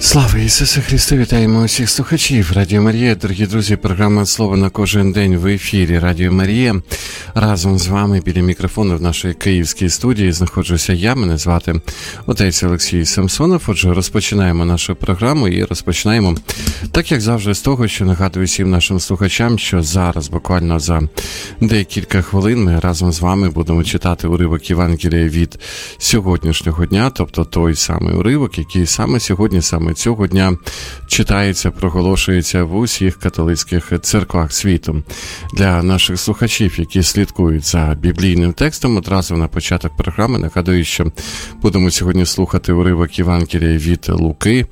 Слава Ісусу Христу! Вітаємо усіх слухачів Радіо Марія. Дорогі друзі, програма «Слово на кожен день» в ефірі Радіо Марія. Разом з вами біля мікрофону в нашій київській студії знаходжуся я, мене звати отець Олексій Самсонов. Отже, розпочинаємо нашу програму і розпочинаємо, так як завжди, з того, що нагадую всім нашим слухачам, що зараз, буквально за декілька хвилин, ми разом з вами будемо читати уривок Євангелія від сьогоднішнього дня, тобто той самий уривок, який саме сьогодні, саме цього дня читається, проголошується в усіх католицьких церквах світу. Для наших слухачів, які слідкують за біблійним текстом, одразу на початок програми нагадую, що будемо сьогодні слухати уривок Євангелія від Луки,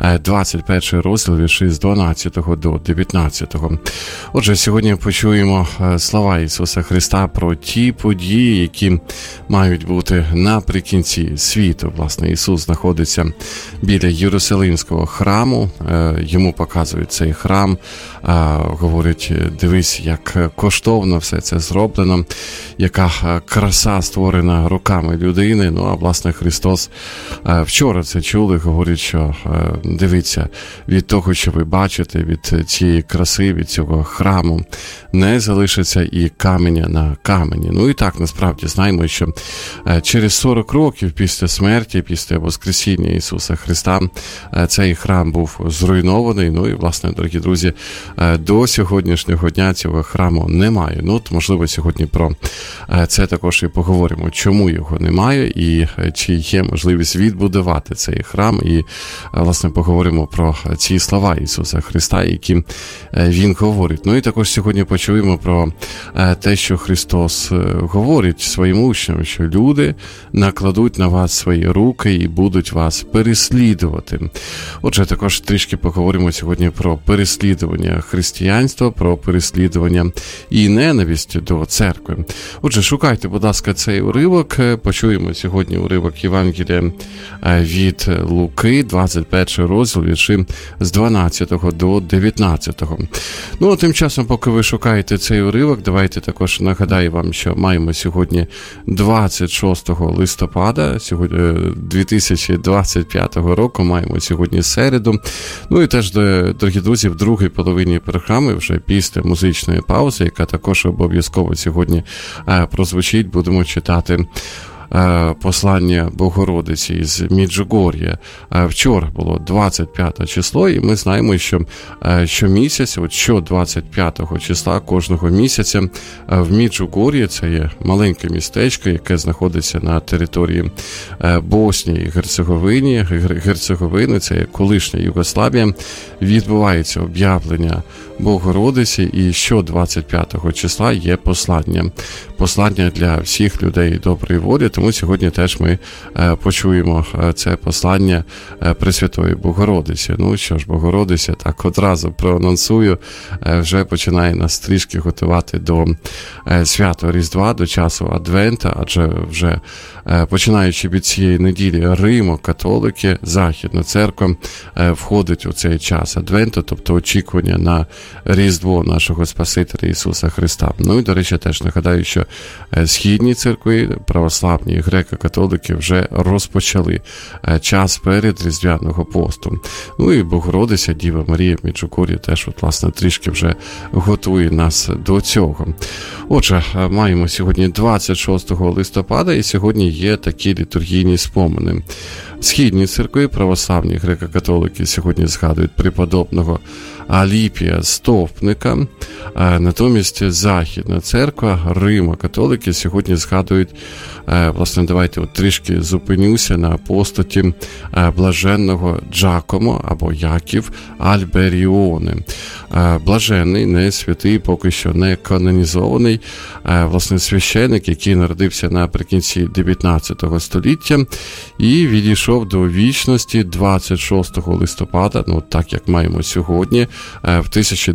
21 розділ, вірші з 12 до 19. Отже, сьогодні почуємо слова Ісуса Христа про ті події, які мають бути наприкінці світу. Власне, Ісус знаходиться біля Єрусалимського храму, йому показують цей храм, говорять, дивись, як коштовно все це зроблено, яка краса створена руками людини. Ну, а власне Христос вчора це чули, говорить, що дивіться, від того, що ви бачите, від цієї краси, від цього храму, не залишиться і каменя на камені. Ну і так, насправді, знаємо, що через 40 років після смерті, після Воскресіння Ісуса Христа, цей храм був зруйнований. Ну і, власне, дорогі друзі, до сьогоднішнього дня цього храму немає. Ну, от, можливо, сьогодні про це також і поговоримо, чому його немає і чи є можливість відбудувати цей храм. І, власне, поговоримо про ці слова Ісуса Христа, які Він говорить. Ну і також сьогодні почуємо про те, що Христос говорить своїм учням, що люди накладуть на вас свої руки і будуть вас переслідувати. Отже, також трішки поговоримо сьогодні про переслідування християнства, про переслідування і ненависть до церкви. Отже, шукайте, будь ласка, цей уривок. Почуємо сьогодні уривок Євангелія від Луки, 21 розділ, вірші з 12 до 19. Ну, а тим часом, поки ви шукаєте цей уривок, давайте також нагадаю вам, що маємо сьогодні 26 листопада 2025 року, маємо сьогодні середу. Ну і теж, дорогі друзі, в другій половині програми, вже після музичної паузи, яка також обов'язково сьогодні прозвучить, будемо читати послання Богородиці із Меджугор'я. Вчора було 25 число, і ми знаємо, що щомісяця, от що 25 числа кожного місяця в Меджугор'ї, це є маленьке містечко, яке знаходиться на території Боснії і Герцеговини, це є колишня Югославія, відбувається об'явлення Богородиці, і що 25 числа є послання для всіх людей доброї волі. Тому сьогодні теж ми почуємо це послання Пресвятої Богородиці. Ну що ж, Богородиця, так одразу проанонсую, вже починає нас трішки готувати до свято Різдва, до часу Адвента, адже вже починаючи від цієї неділі Римо-католики, Західна церква входить у цей час Адвенту, тобто очікування на Різдво нашого Спасителя Ісуса Христа. Ну і, до речі, теж нагадаю, що східні церкви, православні і греко-католики вже розпочали час перед Різдвяного посту. Ну і Богородиця, Діва Марія в Меджугор'ї теж, от, власне, трішки вже готує нас до цього. Отже, маємо сьогодні 26 листопада, і сьогодні є такі літургійні спомини. Східні церкви, православні греко-католики сьогодні згадують преподобного Аліпія Стовпника, натомість Західна церква, Римо-католики сьогодні згадують, власне, давайте от трішки зупинюся на постаті блаженного Джакомо або Яків Альберіоне. Блаженний, не святий, поки що не канонізований, власне, священик, який народився наприкінці 19 століття і відійшов до вічності 26 листопада, ну так як маємо сьогодні, в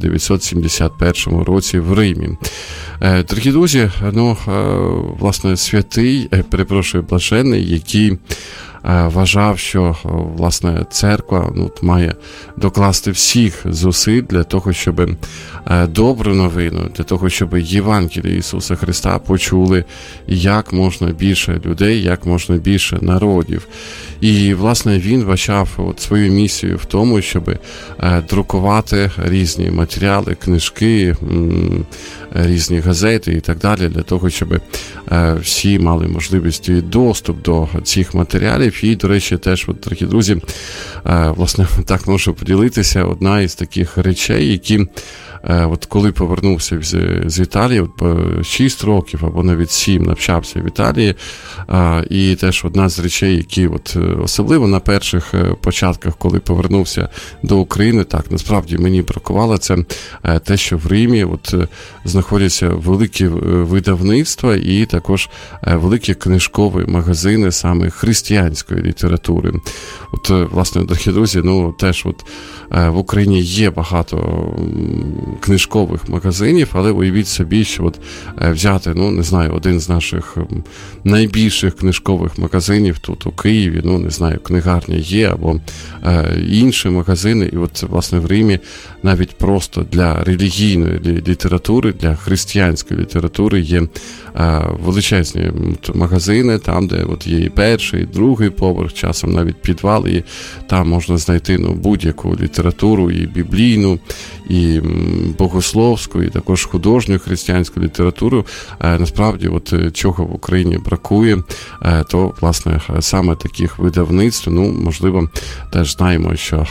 1971 році в Римі. Дорогі друзі, ну, власне, святий, блаженний, який вважав, що, власне, церква має докласти всіх зусиль для того, щоб добру новину, для того, щоб Євангеліє Ісуса Христа почули як можна більше людей, як можна більше народів. І, власне, він вважав от свою місію в тому, щоб друкувати різні матеріали, книжки, різні газети і так далі, для того, щоб всі мали можливість і доступ до цих матеріалів. І, до речі, теж, от, дорогі друзі, власне, так можу поділитися, одна із таких речей, які от коли повернувся з Італії, от 6 років або навіть 7 навчався в Італії, і теж одна з речей, які от особливо на перших початках, коли повернувся до України, так, насправді мені бракувало, це те, що в Римі от знаходяться великі видавництва і також великі книжкові магазини саме християнської літератури. От, власне, дорогі друзі, ну, теж от в Україні є багато книжкових магазинів, але уявіть собі, що от взяти, ну, не знаю, один з наших найбільших книжкових магазинів тут у Києві, ну, не знаю, книгарня є, або інші магазини, і от, власне, в Римі навіть просто для релігійної літератури, для християнської літератури є величезні магазини, там, де от є і перший, і другий поверх, часом навіть підвал, і там можна знайти, ну, будь-яку літературу, і біблійну, і богословську, і також художню християнську літературу. Насправді, от чого в Україні бракує, то, власне, саме таких видавництв, ну, можливо, теж знаємо, що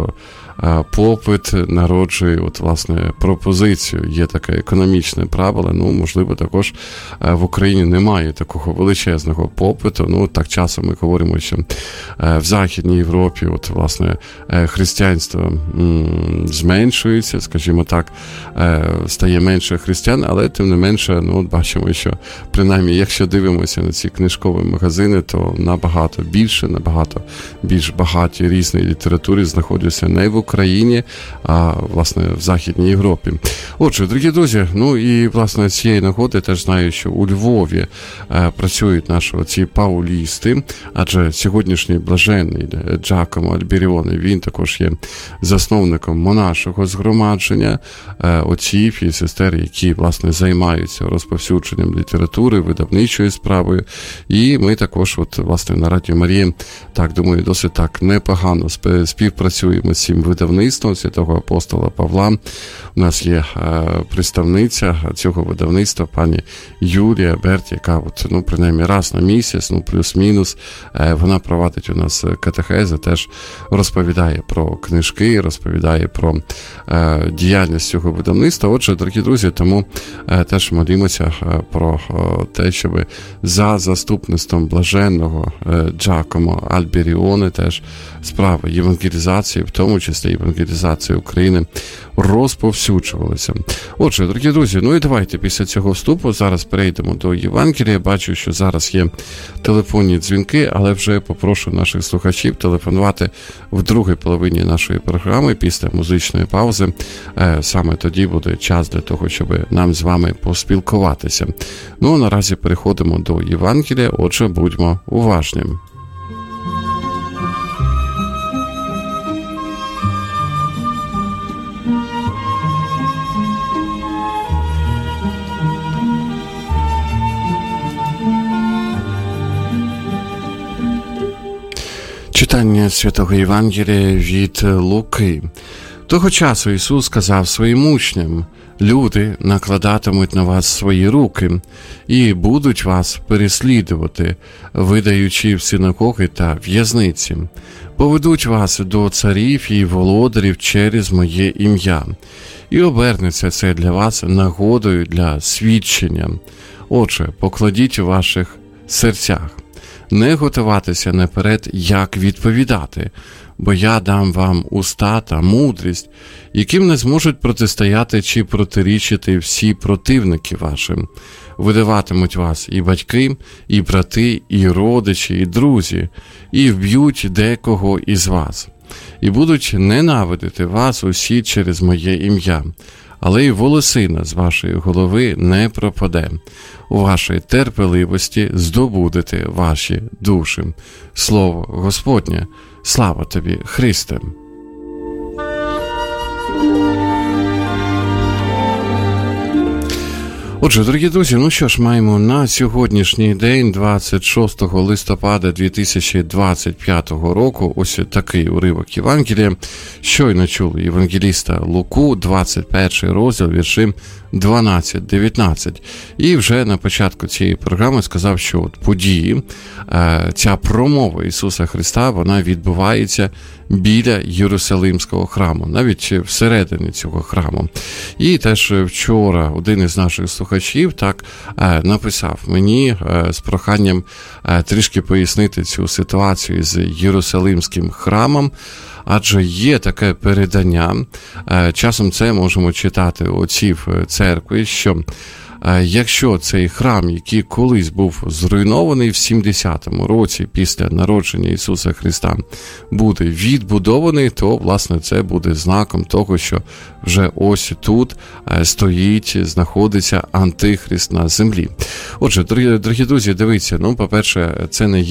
попит народжує, от, власне, пропозицію. Є таке економічне правило, ну, можливо, також в Україні немає такого величезного попиту. Ну, так часом ми говоримо, що в Західній Європі, от, власне, християнство зменшується, скажімо так, стає менше християн, але, тим не менше, ну, от бачимо, що, принаймні, якщо дивимося на ці книжкові магазини, то набагато більше, набагато більш багаті різної літератури знаходяться не в Україні, а, власне, в Західній Європі. Отже, дорогі друзі, ну і, власне, цієї нагоди теж знаю, що у Львові працюють наші оці паулісти, адже сьогоднішній блаженний Джакомо Альберіоне, він також є засновником монашого згромадження, отців і сестер, які, власне, займаються розповсюдженням літератури, видавничою справою. І ми також, от, власне, на Радіо Марія, так, думаю, досить так непогано співпрацюємо з цим видавництвом Святого Апостола Павла. У нас є представниця цього видавництва, пані Юлія Берт, яка, от, ну, принаймні раз на місяць, ну, плюс-мінус, вона проводить у нас катехези, теж розповідає про книжки, розповідає про діяльність цього видавництва. Отже, дорогі друзі, тому теж молімося про те, щоб за заступництвом блаженного Джакомо Альберіоне теж справи євангелізації, в тому числі євангелізації України, розповсюджувалися. Отже, дорогі друзі, ну і давайте після цього вступу зараз перейдемо до Євангелія. Бачу, що зараз є телефонні дзвінки, але вже попрошу наших слухачів телефонувати в другій половині нашої програми після музичної паузи. Саме тоді буде час для того, щоб нам з вами поспілкуватися. Ну, а наразі переходимо до Євангелія, отже, будьмо уважні. Читання Святого Євангелія від Луки. Того часу Ісус сказав своїм учням: «Люди накладатимуть на вас свої руки і будуть вас переслідувати, видаючи в синагоги та в'язниці. Поведуть вас до царів і володарів через моє ім'я. І обернеться це для вас нагодою для свідчення. Отже, покладіть у ваших серцях. Не готуватися наперед, як відповідати, бо я дам вам уста та мудрість, яким не зможуть протистояти чи протирічити всі противники вашим. Видаватимуть вас і батьки, і брати, і родичі, і друзі, і вб'ють декого із вас. І будуть ненавидити вас усі через моє ім'я. Але й волосина з вашої голови не пропаде. У вашій терпеливості здобудете ваші душі. Слово Господнє. Слава тобі, Христе!» Отже, дорогі друзі, ну що ж, маємо на сьогоднішній день, 26 листопада 2025 року, ось такий уривок Євангелія. Щойно чули євангеліста Луку, 21 розділ, вірші 12-19. І вже на початку цієї програми сказав, що от події, ця промова Ісуса Христа, вона відбувається біля Єрусалимського храму, навіть всередині цього храму. І теж вчора один із наших слухачів так написав мені з проханням трішки пояснити цю ситуацію з Єрусалимським храмом, адже є таке передання, часом це можемо читати у отців церкви, що якщо цей храм, який колись був зруйнований в 70-му році після народження Ісуса Христа, буде відбудований, то, власне, це буде знаком того, що вже ось тут стоїть, знаходиться Антихрист на землі. Отже, дорогі друзі, дивіться, ну, по-перше,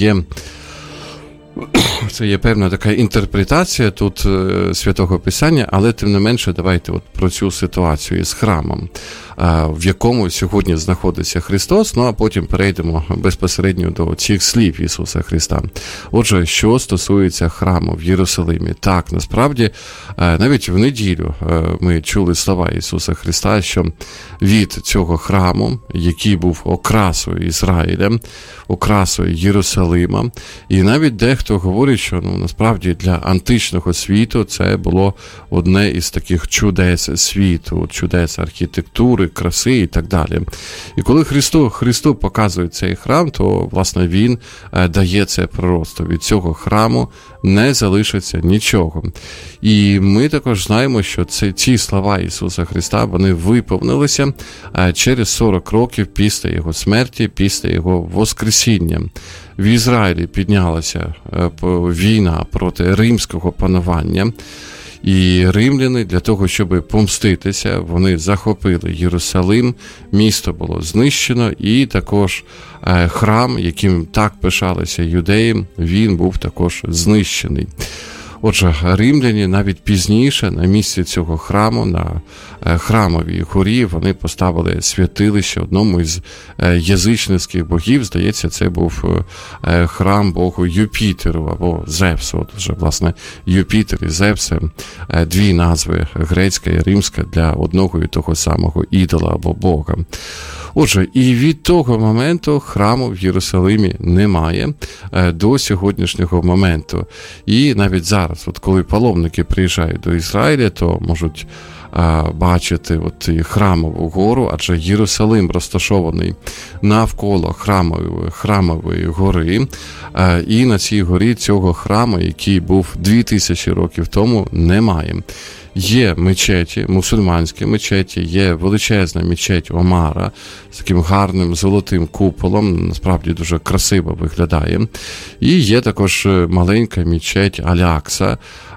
це є певна така інтерпретація тут Святого Писання, але тим не менше давайте от про цю ситуацію з храмом, в якому сьогодні знаходиться Христос, ну а потім перейдемо безпосередньо до цих слів Ісуса Христа. Отже, що стосується храму в Єрусалимі, так, насправді, навіть в неділю ми чули слова Ісуса Христа, що від цього храму, який був окрасою Ізраїля, окрасою Єрусалима, і навіть дехто говорить, що насправді для античного світу це було одне із таких чудес світу, чудес архітектури, краси і так далі. І коли Христу показує цей храм, то, власне, він дає це пророцтво. Від цього храму не залишиться нічого. І ми також знаємо, що ці слова Ісуса Христа, вони виповнилися через 40 років після Його смерті, після Його воскресіння. В Ізраїлі піднялася війна проти римського панування, і римляни для того, щоб помститися, вони захопили Єрусалим, місто було знищено, і також храм, яким так пишалися юдеї, він був також знищений. Отже, римляні навіть пізніше на місці цього храму, на храмовій горі, вони поставили святилище одному із язичницьких богів. Здається, це був храм богу Юпітеру або Зевсу. От вже, власне, Юпітер і Зевс – дві назви, грецька і римська, для одного і того самого ідола або бога. Отже, і від того моменту храму в Єрусалимі немає до сьогоднішнього моменту. І навіть зараз, от коли паломники приїжджають до Ізраїля, то можуть бачити от і храмову гору, адже Єрусалим розташований навколо храмової гори, і на цій горі цього храму, який був 2000 років тому, немає. Є мечеті, мусульманські мечеті, є величезна мечеть Омара з таким гарним золотим куполом, насправді дуже красиво виглядає. І є також маленька мечеть Аль-Акса,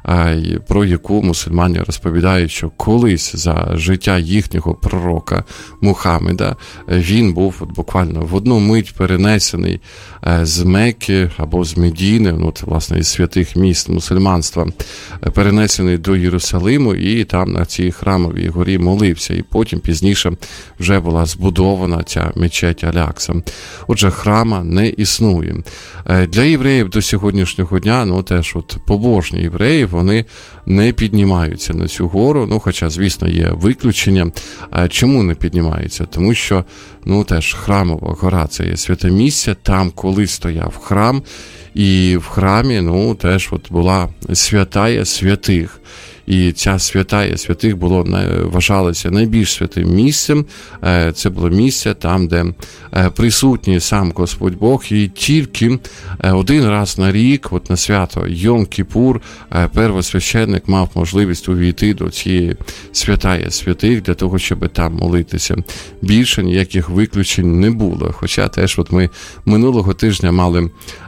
про яку мусульмани розповідають, що колись за життя їхнього пророка Мухаммеда він був буквально в одну мить перенесений з Мекки або з Медіни, власне, із святих міст мусульманства, перенесений до Єрусалиму, і там на цій храмовій горі молився. І потім пізніше вже була збудована ця мечеть Аль-Акса. Отже, храма не існує. Для євреїв до сьогоднішнього дня, теж от побожні євреї, вони не піднімаються на цю гору, хоча, звісно, є виключення. Чому не піднімаються? Тому що, теж храмова гора – це є святе місце, там колись стояв храм, і в храмі, теж от була святая святих. І ця святая святих вважалося найбільш святим місцем. Це було місце там, де присутній сам Господь Бог, і тільки один раз на рік, от на свято Йом-Кіпур, первосвященник мав можливість увійти до цієї святая святих для того, щоб там молитися. Більше ніяких виключень не було. Хоча теж от ми минулого тижня мали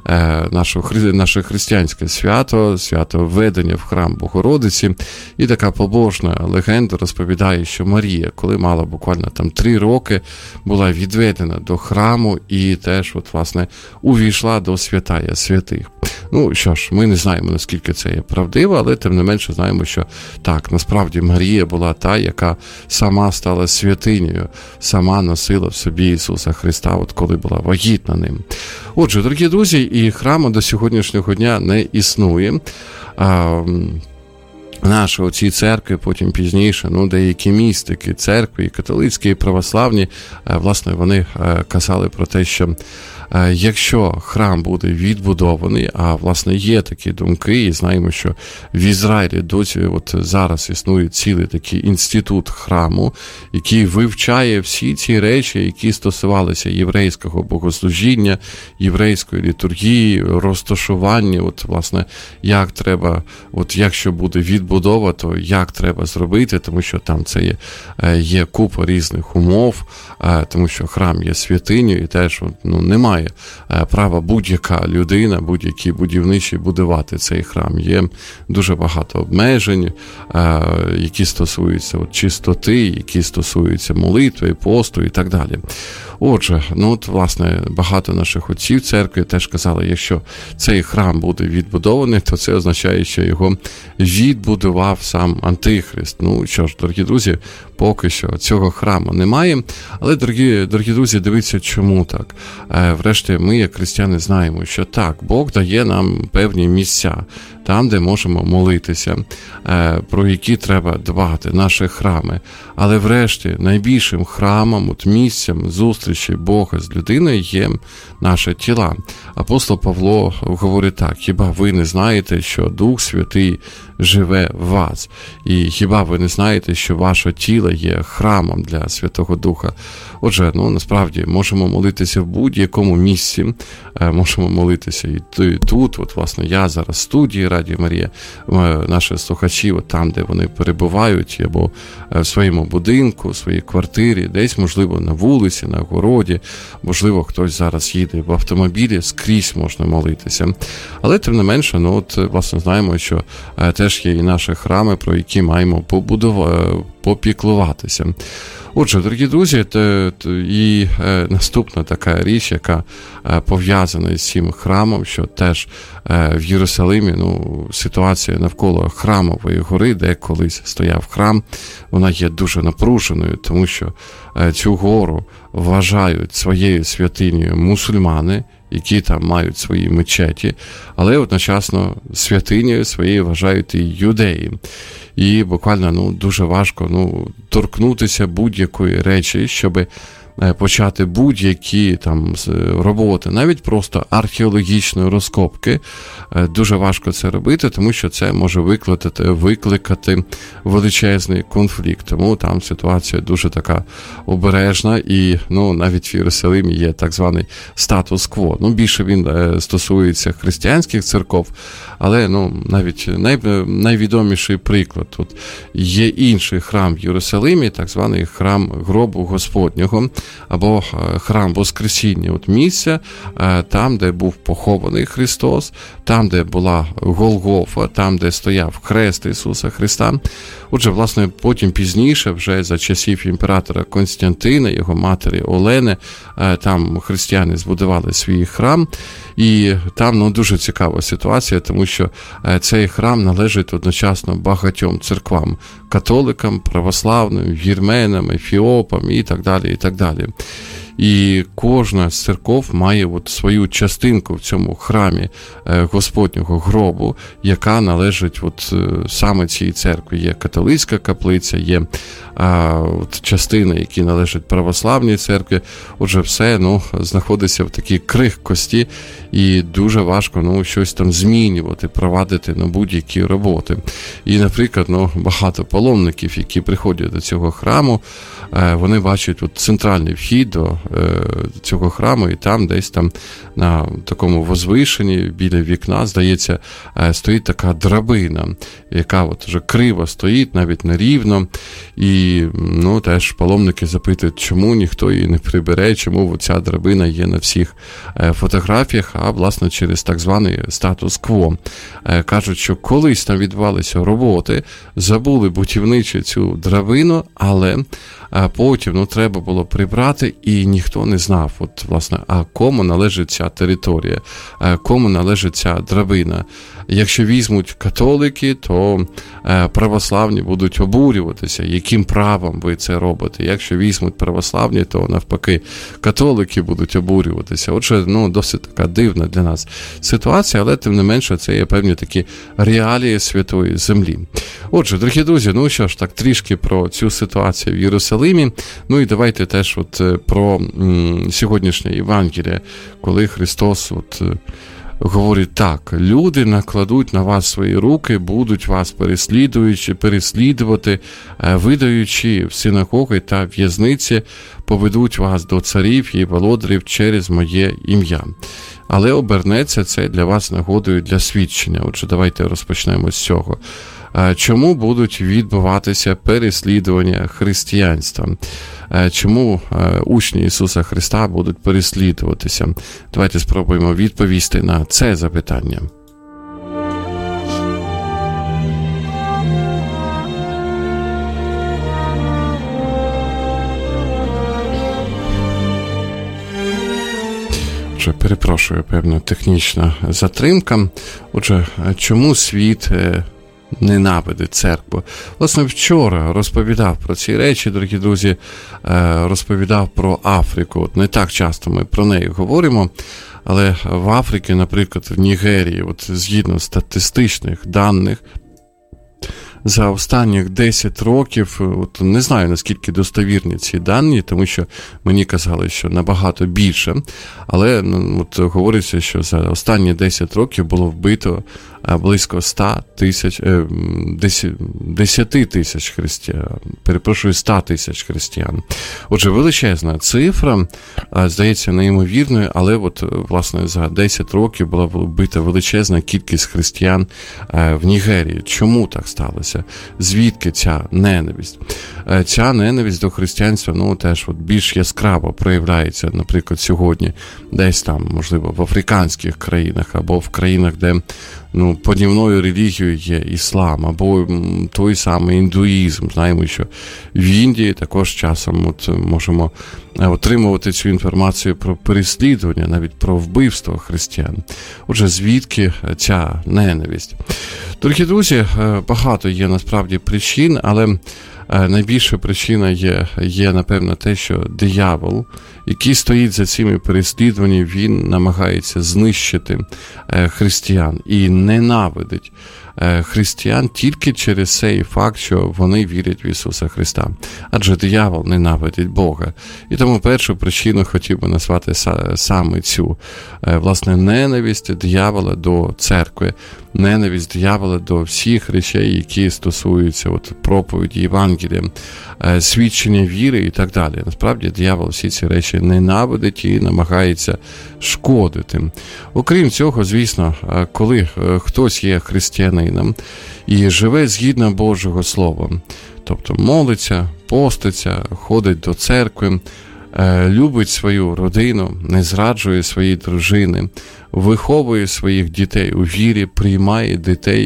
наше християнське свято введення в храм Богородиці. І така побожна легенда розповідає, що Марія, коли мала буквально 3 роки, була відведена до храму і теж, власне, увійшла до святая святих. Ну, що ж, ми не знаємо, наскільки це є правдиво, але тим не менше знаємо, що так, насправді Марія була та, яка сама стала святинею, сама носила в собі Ісуса Христа, от коли була вагітна ним. Отже, дорогі друзі, і храму до сьогоднішнього дня не існує. Наші оці церкви, потім пізніше, деякі містики церкви, і католицькі, і православні, власне, вони казали про те, що якщо храм буде відбудований, а, власне, є такі думки, і знаємо, що в Ізраїлі досі от зараз існує цілий такий інститут храму, який вивчає всі ці речі, які стосувалися єврейського богослужіння, єврейської літургії, розташування, от, власне, як треба, от якщо буде відбудова, то як треба зробити, тому що там це є купа різних умов, тому що храм є святинею, і теж немає права будь-яка людина, будь-який будівничий будувати цей храм. Є дуже багато обмежень, які стосуються чистоти, які стосуються молитви, посту і так далі. Отже, власне, багато наших отців церкви теж казали, якщо цей храм буде відбудований, то це означає, що його відбудував сам Антихрист. Що ж, дорогі друзі, поки що цього храму немає, але, дорогі друзі, дивіться, чому так. Врешті, ми, як християни, знаємо, що так, Бог дає нам певні місця, там, де можемо молитися, про які треба дбати, наші храми. Але врешті найбільшим храмом, місцем зустрічі Бога з людиною є наші тіла. Апостол Павло говорить так: хіба ви не знаєте, що Дух Святий живе в вас? І хіба ви не знаєте, що ваше тіло є храмом для Святого Духа? Отже, насправді, можемо молитися в будь-якому місці, можемо молитися і тут, от, власне, я зараз в студії Радіо Марія, наші слухачі, от там, де вони перебувають, або в своєму будинку, в своїй квартирі, десь, можливо, на вулиці, на городі, можливо, хтось зараз їде в автомобілі, скрізь можна молитися. Але, тим не менше, власне, знаємо, що теж є і наші храми, про які маємо попіклуватися. Отже, дорогі друзі, і наступна така річ, яка пов'язана з цим храмом, що теж в Єрусалимі, ситуація навколо Храмової гори, де колись стояв храм, вона є дуже напруженою, тому що цю гору вважають своєю святинею мусульмани, які там мають свої мечеті, але одночасно святинею своєю вважають і юдеї. І буквально дуже важко торкнутися будь-якої речі, щоб почати будь-які там роботи, навіть просто археологічної розкопки. Дуже важко це робити, тому що це може викликати величезний конфлікт. Тому там ситуація дуже така обережна, і навіть в Єрусалимі є так званий статус-кво. Більше він стосується християнських церков, але навіть найвідоміший приклад. Тут є інший храм в Єрусалимі, так званий храм Гробу Господнього, або храм Воскресіння, місця, там, де був похований Христос, там, де була Голгофа, там, де стояв хрест Ісуса Христа. Отже, власне, потім пізніше, вже за часів імператора Константина, його матері Олени, там християни збудували свій храм, і там дуже цікава ситуація, тому що цей храм належить одночасно багатьом церквам, католикам, православним, вірменам, ефіопам і так далі, і так далі. І кожна з церков має свою частинку в цьому храмі Господнього гробу, яка належить саме цій церкві. Є католицька каплиця, є частини, які належать православній церкві. Отже, все знаходиться в такій крихкості, і дуже важко щось там змінювати, провадити будь-які роботи. І, наприклад, багато паломників, які приходять до цього храму, вони бачать центральний вхід до цього храму, і там десь там на такому возвишенні біля вікна, здається, стоїть така драбина, яка вже криво стоїть, навіть нерівно. І теж паломники запитують, чому ніхто її не прибере, чому ця драбина є на всіх фотографіях, а власне через так званий статус-кво. Кажуть, що колись там відбувалися роботи, забули будівничі цю драбину, але потім треба було прибрати, і ніхто не знав, от, власне, а кому належить ця територія, кому належить ця драбина. Якщо візьмуть католики, то православні будуть обурюватися, яким правом ви це робите. Якщо візьмуть православні, то навпаки католики будуть обурюватися. Отже, досить така дивна для нас ситуація, але тим не менше це є певні такі реалії Святої Землі. Отже, дорогі друзі, що ж, так трішки про цю ситуацію в Єрусалимі. І давайте теж про сьогоднішнє Євангеліє, коли Христос говорить так: люди накладуть на вас свої руки, будуть вас переслідувати, видаючи в синагоги та в'язниці, поведуть вас до царів і володарів через моє ім'я. Але обернеться це для вас нагодою для свідчення. Отже, давайте розпочнемо з цього. Чому будуть відбуватися переслідування християнства? Чому учні Ісуса Христа будуть переслідуватися? Давайте спробуємо відповісти на це запитання. Отже, перепрошую, певна технічна затримка. Отже, чому світ ненавидить церкву? Власне, вчора розповідав про ці речі, дорогі друзі, розповідав про Африку. Не так часто ми про неї говоримо, але в Африці, наприклад, в Нігерії, згідно статистичних даних, за останніх 10 років, не знаю, наскільки достовірні ці дані, тому що мені казали, що набагато більше, але говориться, що за останні 10 років було вбито близько 10 тисяч християн. Перепрошую, 100 тисяч християн. Отже, величезна цифра, здається, неймовірною, але власне, за 10 років була вбита величезна кількість християн в Нігерії. Чому так сталося? Звідки ця ненависть? Ця ненависть до християнства, теж більш яскраво проявляється, наприклад, сьогодні десь там, можливо, в африканських країнах або в країнах, де подівною релігією є іслам, або той самий індуїзм. Знаємо, що в Індії також часом можемо отримувати цю інформацію про переслідування, навіть про вбивство християн. Отже, звідки ця ненависть? Дорогі друзі, багато є насправді причин, але найбільша причина є, напевно, те, що диявол, який стоїть за цими переслідуваннями, він намагається знищити християн і ненавидить християн тільки через цей факт, що вони вірять в Ісуса Христа. Адже диявол ненавидить Бога. І тому першу причину хотів би назвати саме цю, власне, ненависть диявола до церкви, ненависть диявола до всіх речей, які стосуються проповіді Євангелія, свідчення віри і так далі. Насправді, диявол всі ці речі ненавидить і намагається шкодити. Окрім цього, звісно, коли хтось є християнином і живе згідно Божого Слова, тобто молиться, поститься, ходить до церкви, любить свою родину, не зраджує своїй дружини, виховує своїх дітей у вірі, приймає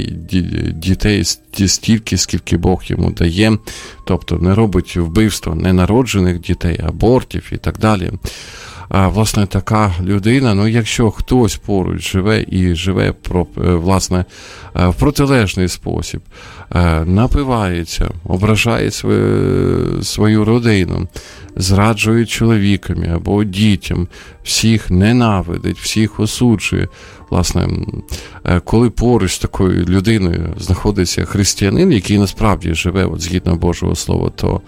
дітей стільки, скільки Бог йому дає, тобто не робить вбивство ненароджених дітей, абортів і так далі. Власне, така людина, якщо хтось поруч живе, власне, в протилежний спосіб, напивається, ображає свою родину, зраджує чоловіками або дітям, всіх ненавидить, всіх осуджує. Власне, коли поруч з такою людиною знаходиться християнин, який насправді живе згідно Божого Слова, то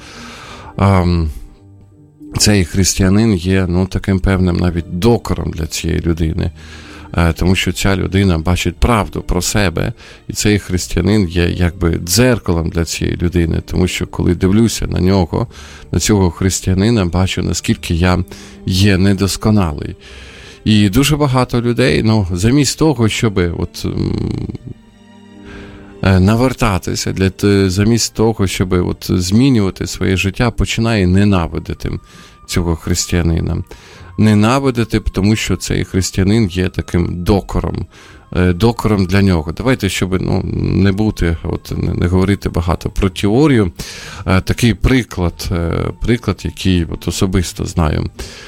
цей християнин є таким певним навіть докором для цієї людини, тому що ця людина бачить правду про себе, і цей християнин є якби дзеркалом для цієї людини, тому що коли дивлюся на нього, на цього християнина, бачу, наскільки я є недосконалий. І дуже багато людей, замість того, щоб навертатися, замість того, щоб змінювати своє життя, починає ненавидити цього християнина. Ненавидити, тому що цей християнин є таким докором докором для нього. Давайте, щоб не бути, не говорити багато про теорію, такий приклад, який особисто знаю.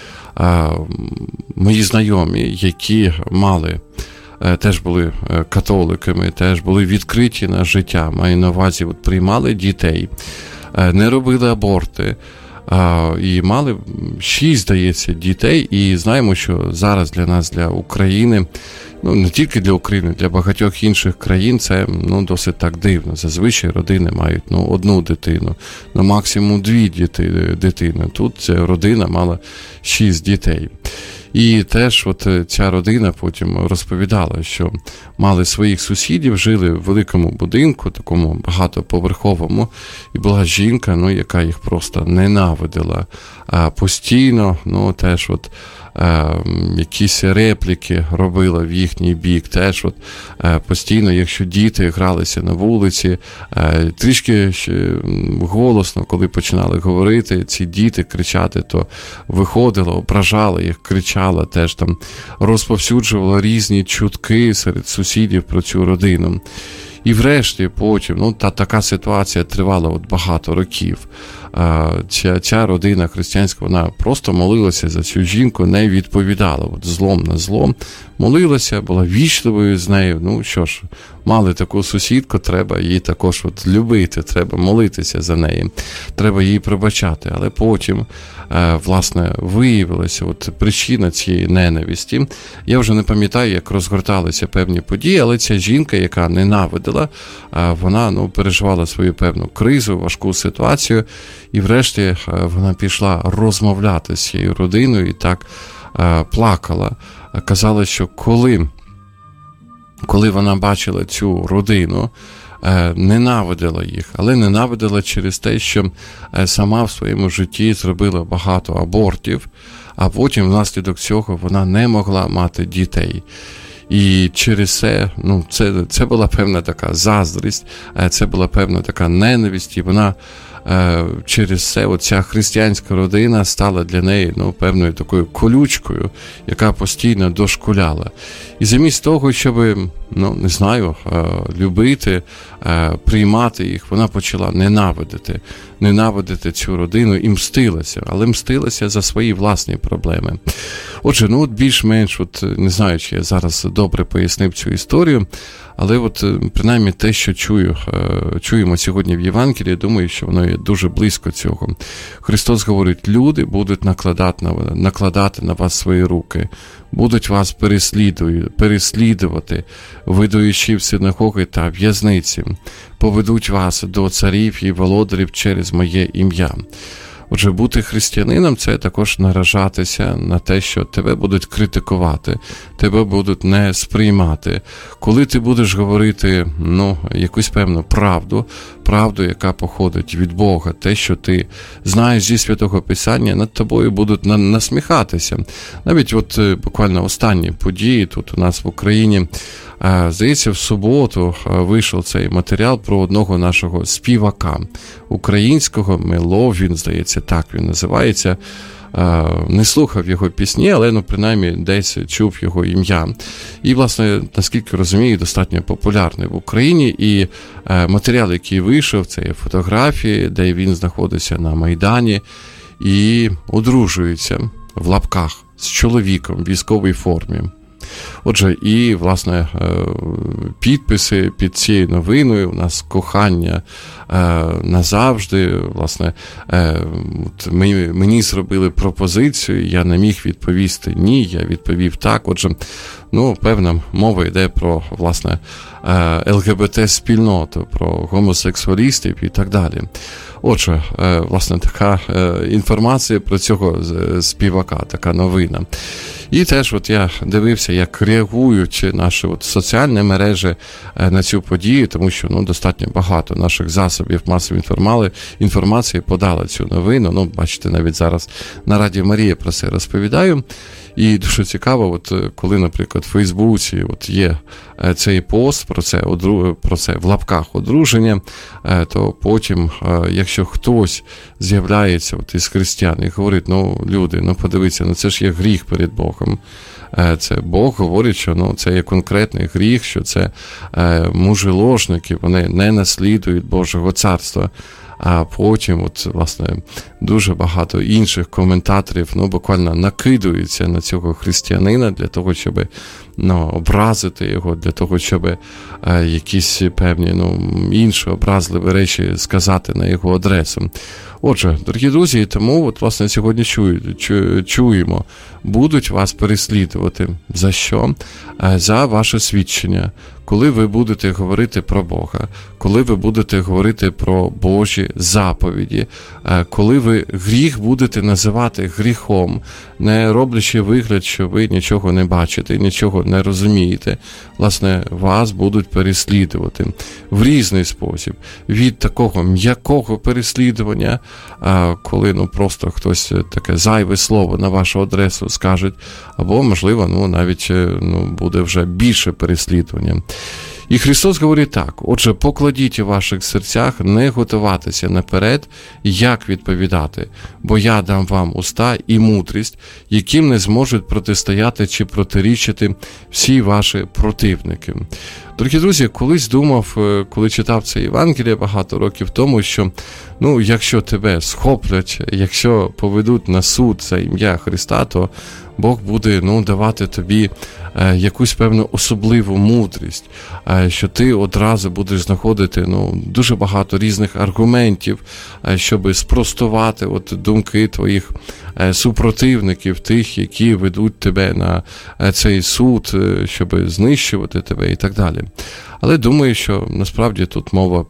Мої знайомі, які теж були католиками, теж були відкриті на життя, маю на увазі, приймали дітей, не робили аборти, і мали 6, здається, дітей, і знаємо, що зараз для нас, для України, не тільки для України, для багатьох інших країн це досить так дивно. Зазвичай родини мають одну дитину, максимум 2 дитини. Тут ця родина мала 6 дітей. І теж ця родина потім розповідала, що мали своїх сусідів, жили в великому будинку, такому багатоповерховому, і була жінка, яка їх просто ненавидила постійно, теж якісь репліки робила в їхній бік, теж постійно, якщо діти гралися на вулиці, трішки голосно, коли починали говорити, ці діти кричати, то виходила, ображала їх, кричала, теж там розповсюджувала різні чутки серед сусідів про цю родину. І врешті потім, така ситуація тривала багато років. Ця родина християнська, вона просто молилася за цю жінку, не відповідала злом на злом, молилася, була вічливою з нею. Що ж, мали таку сусідку, треба її також любити, треба молитися за неї, треба її пробачати. Але потім, власне, виявилася причина цієї ненависті. Я вже не пам'ятаю, як розгорталися певні події, але ця жінка, яка ненавидила, вона переживала свою певну кризу, важку ситуацію, і врешті вона пішла розмовляти з цією родиною і так плакала. Казала, що коли вона бачила цю родину, ненавидила їх, але ненавидила через те, що сама в своєму житті зробила багато абортів, а потім внаслідок цього вона не могла мати дітей. І через це була певна така заздрість, це була певна така ненависть, і вона через це ця християнська родина стала для неї певною такою колючкою, яка постійно дошкуляла. І замість того, щоб, любити, приймати їх, вона почала ненавидити цю родину і мстилася, але мстилася за свої власні проблеми. Отже, більш-менш, не знаю, чи я зараз добре пояснив цю історію, але принаймні те, що чуємо сьогодні в Євангелії, думаю, що воно є дуже близько цього. Христос говорить, люди будуть накладати на вас свої руки, будуть вас переслідувати, видаючи в синагоги та в'язниці, поведуть вас до царів і володарів через моє ім'я. Отже, бути християнином – це також наражатися на те, що тебе будуть критикувати, тебе будуть не сприймати. Коли ти будеш говорити, якусь певну правду, яка походить від Бога, те, що ти знаєш зі Святого Писання, над тобою будуть насміхатися. Навіть буквально останні події тут у нас в Україні, здається, в суботу вийшов цей матеріал про одного нашого співака українського, Мело, він, здається, так він називається. Не слухав його пісні, але, принаймні, десь чув його ім'я. І, власне, наскільки розумію, достатньо популярний в Україні. І матеріал, який вийшов, це є фотографії, де він знаходиться на Майдані і одружується в лапках з чоловіком в військовій формі. Отже, і, власне, підписи під цією новиною, у нас кохання назавжди, власне, мені зробили пропозицію, я не міг відповісти ні, я відповів так. Отже, певна мова йде про, власне, ЛГБТ-спільноту, про гомосексуалістів і так далі. Отже, власне, така інформація про цього співака, така новина. І теж я дивився, як реагують наші соціальні мережі на цю подію, тому що достатньо багато наших засобів масової інформації подали цю новину. Бачите, навіть зараз на Радіо Марія про це розповідаю. І дуже цікаво, коли, наприклад, в Фейсбуці є цей пост про це в лапках одруження, то потім, якщо хтось з'являється із християн і говорить, люди, подивіться, це ж є гріх перед Богом. Це Бог говорить, що це є конкретний гріх, що це мужеложники, вони не наслідують Божого царства. А потім, власне, дуже багато інших коментаторів, буквально накидуються на цього християнина для того, щоб образити його, для того, щоб якісь певні інші образливі речі сказати на його адресу. Отже, дорогі друзі, тому, власне, сьогодні чуємо, будуть вас переслідувати. За що? За ваше свідчення. Коли ви будете говорити про Бога, коли ви будете говорити про Божі заповіді, коли ви гріх будете називати гріхом, не роблячи вигляд, що ви нічого не бачите, нічого не розумієте, власне, вас будуть переслідувати в різний спосіб. Від такого м'якого переслідування, коли просто хтось таке зайве слово на вашу адресу скаже, або, можливо, навіть буде вже більше переслідування. І Христос говорить так: отже, покладіть у ваших серцях не готуватися наперед, як відповідати, бо я дам вам уста і мудрість, яким не зможуть протистояти чи протирічити всі ваші противники. Дорогі друзі, колись думав, коли читав це Євангеліє багато років тому, що якщо тебе схоплять, якщо поведуть на суд за ім'я Христа, то Бог буде давати тобі якусь певну особливу мудрість, що ти одразу будеш знаходити дуже багато різних аргументів, щоб спростувати думки твоїх супротивників, тих, які ведуть тебе на цей суд, щоб знищувати тебе і так далі. Але думаю, що насправді тут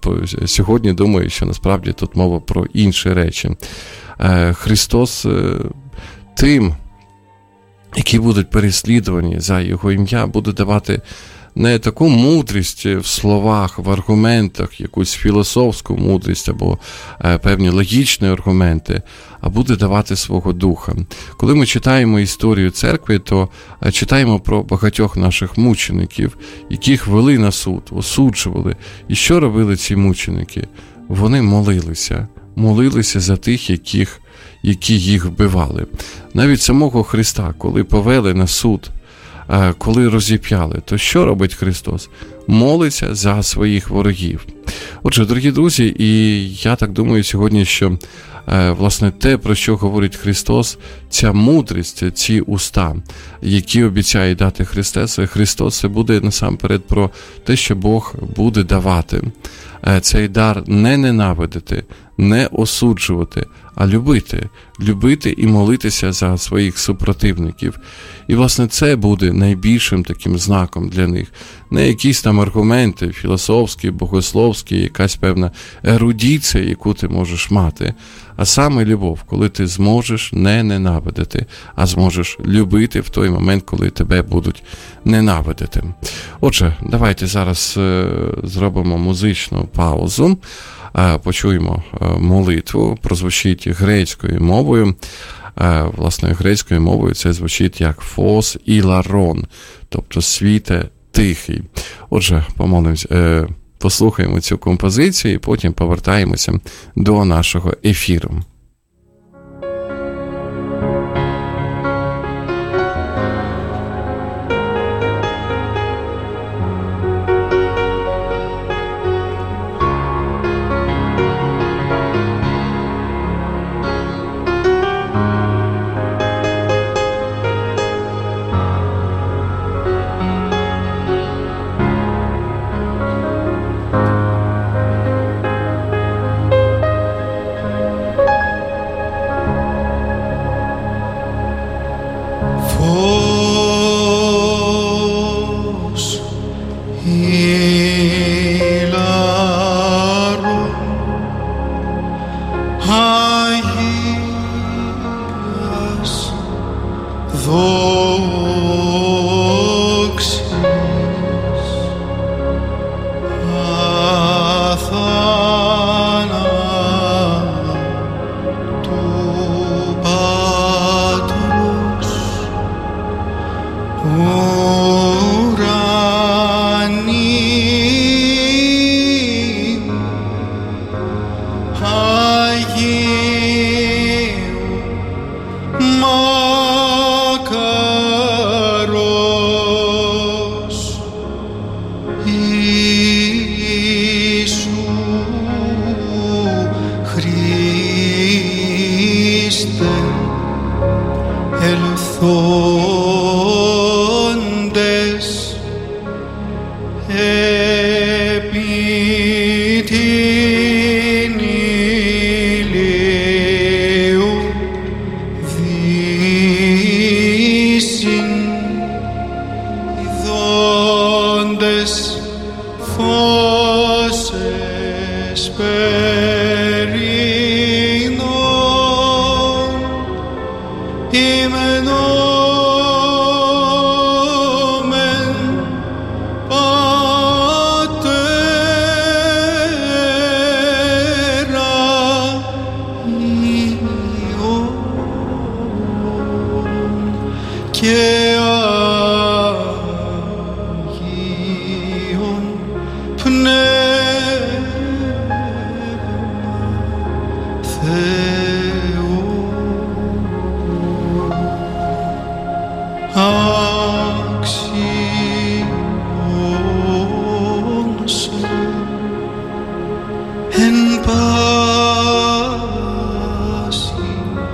мова про інші речі. Христос тим, які будуть переслідувані за його ім'я, буде давати не таку мудрість в словах, в аргументах, якусь філософську мудрість або певні логічні аргументи, а буде давати свого духа. Коли ми читаємо історію церкви, то читаємо про багатьох наших мучеників, яких вели на суд, осуджували. І що робили ці мученики? Вони молилися за тих, які їх вбивали. Навіть самого Христа, коли повели на суд, коли розіп'яли, то що робить Христос? Молиться за своїх ворогів. Отже, дорогі друзі, і я так думаю сьогодні, що власне те, про що говорить Христос, ця мудрість, ці уста, які обіцяє дати Христос, це буде насамперед про те, що Бог буде давати. Цей дар не ненавидити, не осуджувати, а любити і молитися за своїх супротивників. І, власне, це буде найбільшим таким знаком для них. Не якісь там аргументи філософські, богословські, якась певна ерудиція, яку ти можеш мати, а саме любов, коли ти зможеш не ненавидити, а зможеш любити в той момент, коли тебе будуть ненавидити. Отже, давайте зараз зробимо музичну паузу, почуємо молитву, прозвучить грецькою мовою. Власне, грецькою мовою це звучить як «фос іларон», тобто «світе тихий». Отже, послухаємо цю композицію і потім повертаємося до нашого ефіру. όνδες φώσες περινών ημενόμεν πατέρα Υιόν και Αγίον Πνεύμα Θεού αξιώνσε εν πάση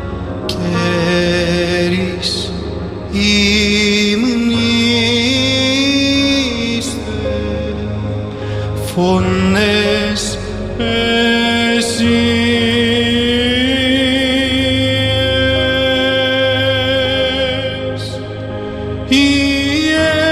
καιρής υμνήστε φωνές εσύες Ιε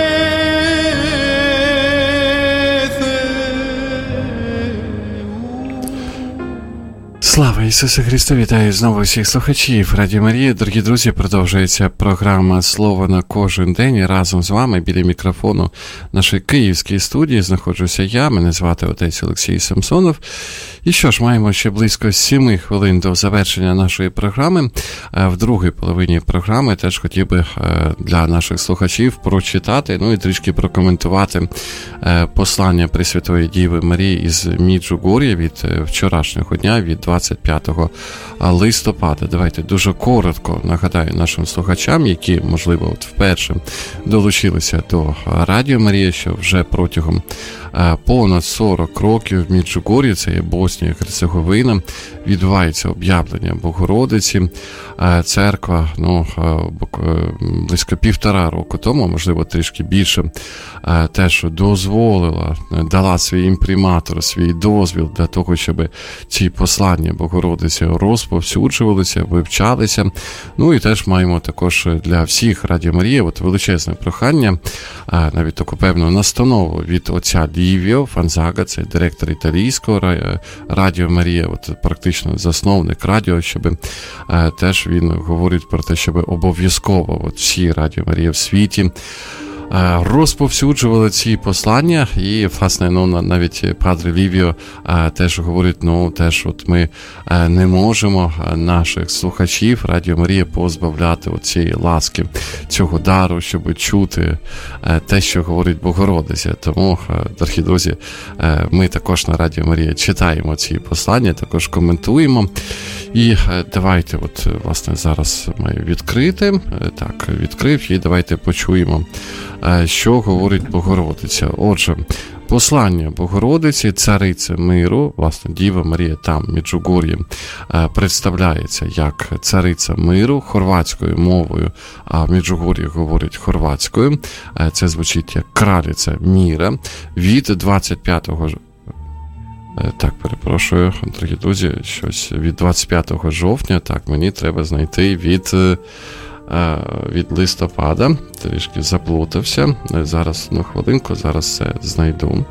Слава Ісусу Христу! Вітаю знову всіх слухачів Радіо Марія. Дорогі друзі, продовжується програма «Слово на кожен день». І разом з вами біля мікрофону нашої київської студії знаходжуся я. Мене звати отець Олексій Самсонов. І що ж, маємо ще близько 7 хвилин до завершення нашої програми. В другій половині програми теж хотів би для наших слухачів прочитати, ну і трішки прокоментувати послання Пресвятої Діви Марії із Меджугор'я від вчорашнього дня, від 25 листопада. Давайте дуже коротко нагадаю нашим слухачам, які, можливо, вперше долучилися до Радіо Марія, що вже протягом понад 40 років в Меджугор'ї, це є Боснія і Герцеговина, відбувається об'явлення Богородиці. Церква, близько 1,5 року тому, можливо, трішки більше, теж дозволила, дала свій імприматор, свій дозвіл для того, щоб ці послання Богородиці розповсюджувалися, вивчалися. Ну і теж маємо також для всіх Радіо Марія величезне прохання, навіть таку певну настанову від отця Лівіо Фанзага, це директор італійського Радіо Марія, практично засновник радіо, щоб теж він говорить про те, щоб обов'язково всі Радіо Марія в світі розповсюджували ці послання. І, власне, навіть Падре Лівіо теж говорить, ми не можемо наших слухачів Радіо Марія позбавляти цієї ласки, цього дару, щоб чути те, що говорить Богородиця. Тому, дорогі друзі, ми також на Радіо Марія читаємо ці послання, також коментуємо. І давайте, власне, зараз маю відкрити. Так, відкрив, і давайте почуємо, що говорить Богородиця. Отже, послання Богородиці, цариці миру, власне, Діва Марія там, в Меджугор'ї, представляється як цариця миру хорватською мовою, а в Меджугор'ї говорять хорватською. Це звучить як краліця міра. Від 25-го Так, перепрошую, дорогі друзі, щось від 25 жовтня, так, мені треба знайти від листопада, трішки заплутався, зараз, хвилинку, зараз все знайду.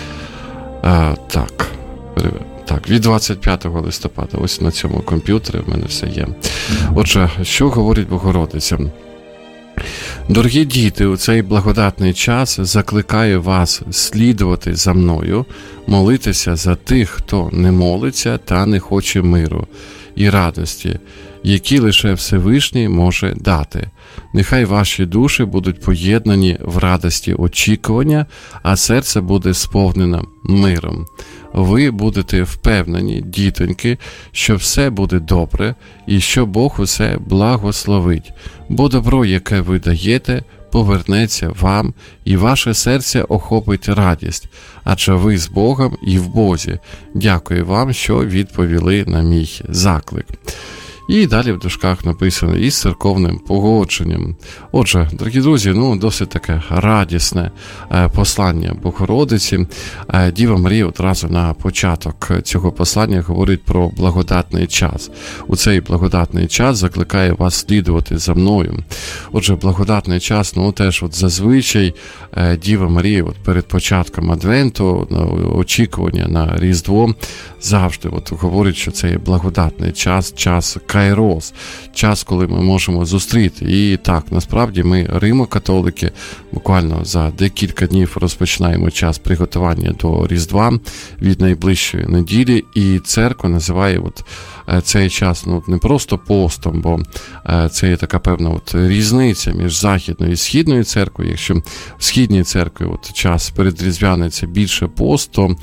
Так, від 25 листопада, ось на цьому комп'ютері в мене все є. Отже, що говорить Богородиця? Дорогі діти, у цей благодатний час закликаю вас слідувати за мною, молитися за тих, хто не молиться та не хоче миру і радості, які лише Всевишній може дати. Нехай ваші душі будуть поєднані в радості очікування, а серце буде сповнене миром. Ви будете впевнені, дітоньки, що все буде добре і що Бог усе благословить, бо добро, яке ви даєте, повернеться вам, і ваше серце охопить радість, адже ви з Богом і в Бозі. Дякую вам, що відповіли на мій заклик. І далі в дужках написано із церковним погодженням. Отже, дорогі друзі, досить таке радісне послання Богородиці. Діва Марія одразу на початок цього послання говорить про благодатний час. У цей благодатний час закликає вас слідувати за мною. Отже, благодатний час, теж зазвичай Діва Марія перед початком Адвенту, очікування на Різдво, завжди говорить, що це є благодатний час, час кайрос, час, коли ми можемо зустріти. І так, насправді ми, римо-католики, буквально за декілька днів розпочинаємо час приготування до Різдва від найближчої неділі, і церква називає цей час не просто постом, бо це є така певна різниця між Західною і Східною церквою. Якщо в Східній церкві час передріздвяний – це більше пост, то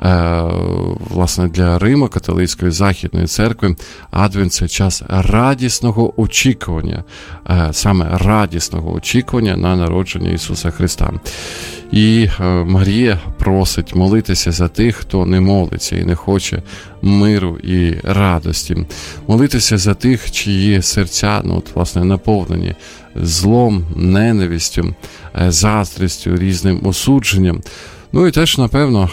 власне для Римо-католицької Західної церкви Адвент – це час радісного очікування, саме радісного очікування на народження Ісуса Христа. І Марія просить молитися за тих, хто не молиться і не хоче миру і радості. Молитися за тих, чиї серця, власне, наповнені злом, ненавистю, заздрістю, різним осудженням. І теж, напевно,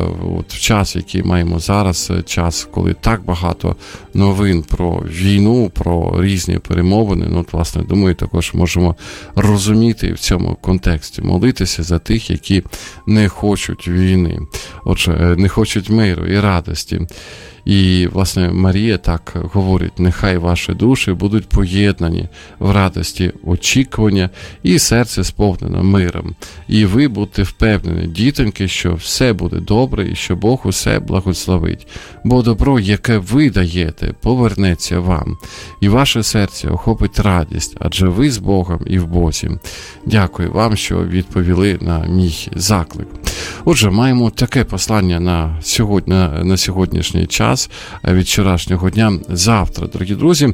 в час, який маємо зараз, час, коли так багато новин про війну, про різні перемовини, власне, думаю, також можемо розуміти в цьому контексті, молитися за тих, які не хочуть війни, отже, не хочуть миру і радості. І, власне, Марія так говорить: нехай ваші душі будуть поєднані в радості очікування і серце сповнено миром. І ви будете впевнені, дітоньки, що все буде добре і що Бог усе благословить. Бо добро, яке ви даєте, повернеться вам. І ваше серце охопить радість, адже ви з Богом і в Бозі. Дякую вам, що відповіли на мій заклик. Отже, маємо таке послання на сьогоднішній час від вчорашнього дня. Завтра, дорогі друзі,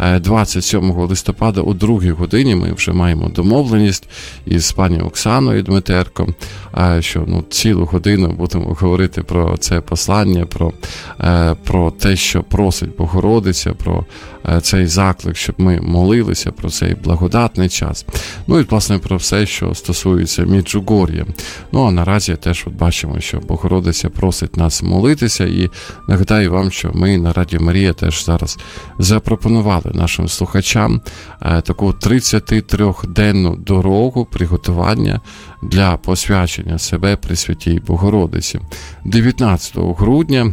27 листопада о 2 годині ми вже маємо домовленість із пані Оксаною Дмитерко, що цілу годину будемо говорити про це послання, про те, що просить Богородиця, про цей заклик, щоб ми молилися, про цей благодатний час. І, власне, про все, що стосується Меджугор'я. А наразі теж бачимо, що Богородиця просить нас молитися, і нагадаю вам, що ми на Радіо Марія теж зараз запропонували нашим слухачам таку 33-денну дорогу приготування для посвячення себе Пресвятій Богородиці. 19 грудня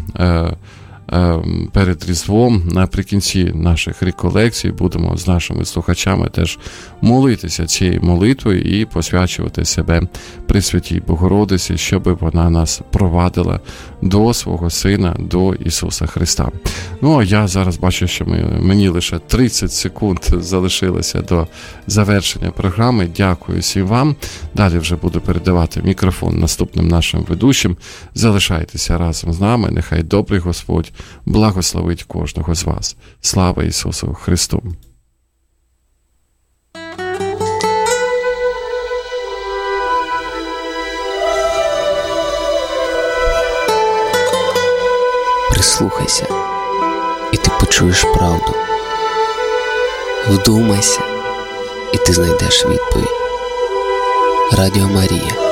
перед Різдвом, наприкінці наших реколекцій, будемо з нашими слухачами теж молитися цією молитвою і посвячувати себе Пресвятій Богородиці, щоб вона нас провадила до свого Сина, до Ісуса Христа. А я зараз бачу, що мені лише 30 секунд залишилося до завершення програми. Дякую всім вам. Далі вже буду передавати мікрофон наступним нашим ведучим. Залишайтеся разом з нами. Нехай добрий Господь благословить кожного з вас. Слава Ісусу Христу! Прислухайся, і ти почуєш правду. Вдумайся, і ти знайдеш відповідь. Радіо Марія.